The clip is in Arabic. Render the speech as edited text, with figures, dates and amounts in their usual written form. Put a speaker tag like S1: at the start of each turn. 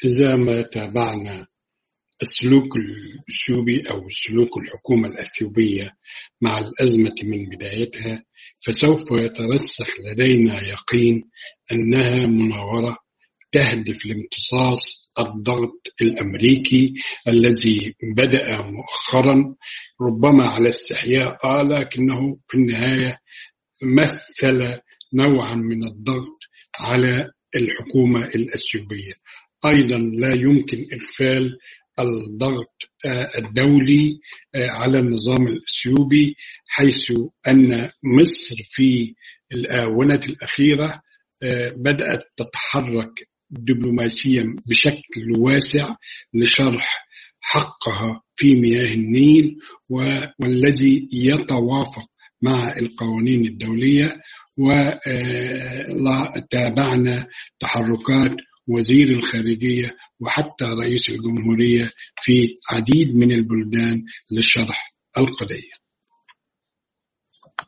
S1: إذا ما تابعنا السلوك الأثيوبي أو سلوك الحكومة الأثيوبية مع الأزمة من بدايتها، فسوف يترسخ لدينا يقين أنها مناورة تهدف لامتصاص الضغط الأمريكي الذي بدأ مؤخرا ربما على استحياء، لكنه في النهاية مثل نوعا من الضغط على الحكومة الأثيوبية. أيضا لا يمكن إغفال الضغط الدولي على النظام الأثيوبي، حيث أن مصر في الآونة الأخيرة بدأت تتحرك دبلوماسيا بشكل واسع لشرح حقها في مياه النيل، والذي يتوافق مع القوانين الدولية. وتابعنا تحركات وزير الخارجية وحتى رئيس الجمهورية في عديد من البلدان لشرح القضية.